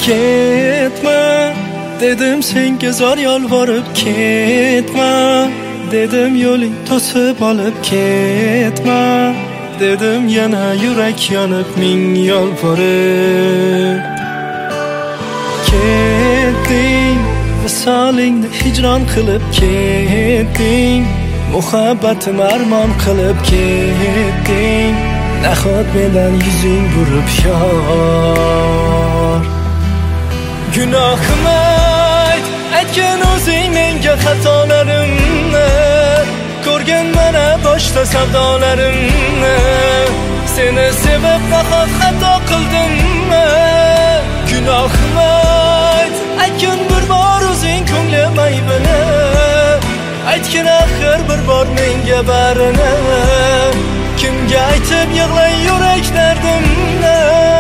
Ketma dedim senga zor yolvorib, ketma dedim yo'ling to'sib olib, ketma dedim yana yurak yonib ming yolvorib. Ketding visolingni hijron qilib, ketding muhabbatim armon qilib, ketding nahot mendan yuzing burib yor. Gunohim aytgan o'zing menga xatolarimni, ko'rgan mana boshda savdolarimni, seni sevib nahot xato qildimmi? Gunohim aytgan bir bor o'zing ko'nglim aybini, aytgin axir bir bor menga barini, kimga aytib yig'lay yurak dardimni?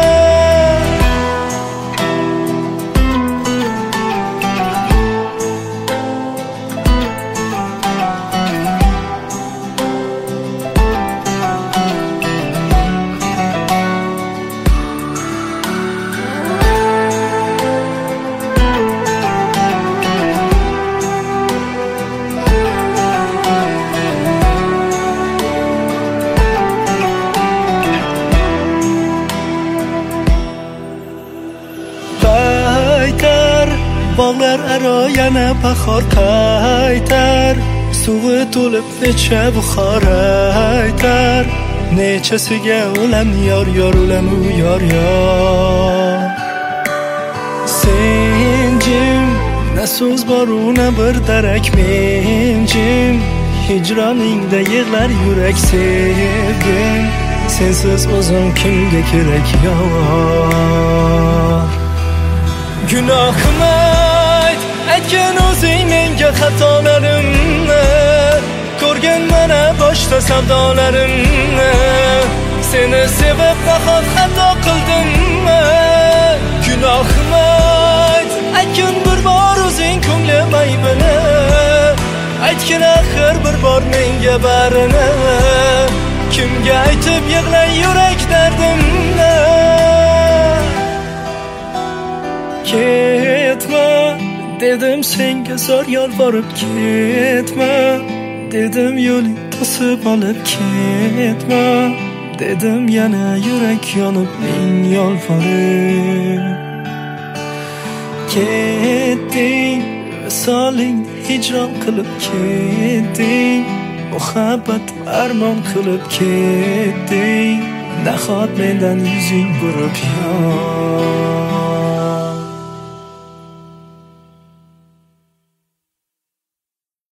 Bog'lar aro yana bahor qaytar, suvi to'lib necha buxor aytar, nechasiga o'lam yor yor o'lam u yor yor. Sen jim, na so'z bor na bir darak, men jim, hijroningda yig'lar yurak sevgim, sensiz o'zim kimga kerak yor. Gunohim aytgan o'zing menga xatolarimni, ko'rgan mana boshda savdolarimni, seni sevib nahot xato qildimmi? Gunohim aytgin bir bor o'zing ko'nglim aybini, aytgin axir bir bor menga barini, kimga aytib yig'lay yurak dardimni? Ketma dedim senga zor yolvorib, ketma dedim yo'ling to'sib olib, ketma dedim yana yurak yonib ming yolvorib. Ketding visolingni hijron qilib, ketding muhabbat armon qilib, ketding nahot mendan yuzing burib yor.